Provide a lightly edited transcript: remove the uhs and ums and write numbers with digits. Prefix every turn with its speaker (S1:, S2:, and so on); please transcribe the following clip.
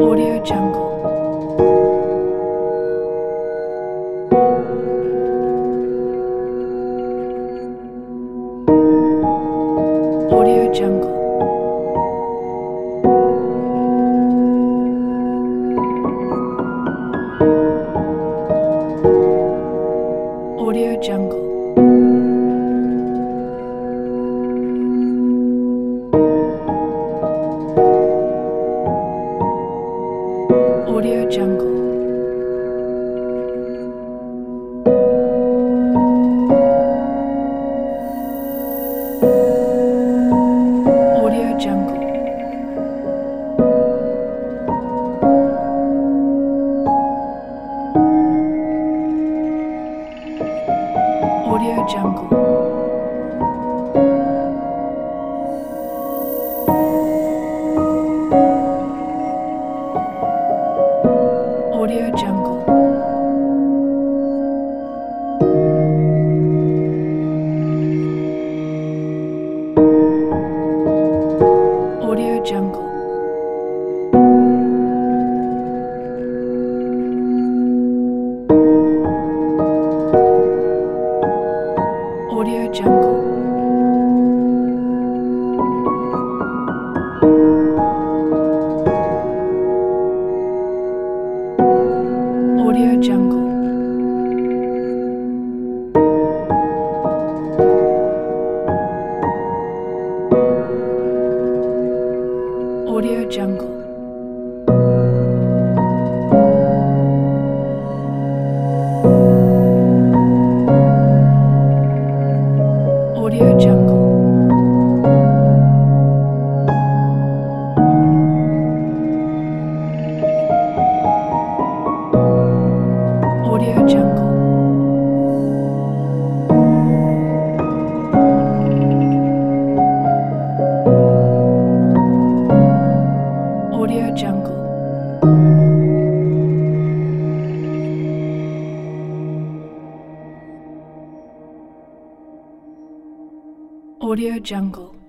S1: Audio Jungle. Audio Jungle. Audio Jungle. Audio Jungle. Audio Jungle. Audio Jungle. Audio Jungle. Audio Jungle. Audio Jungle. Audio Jungle. Audio Jungle. Audio Jungle. Audio Jungle. Audio Jungle. Audio Jungle.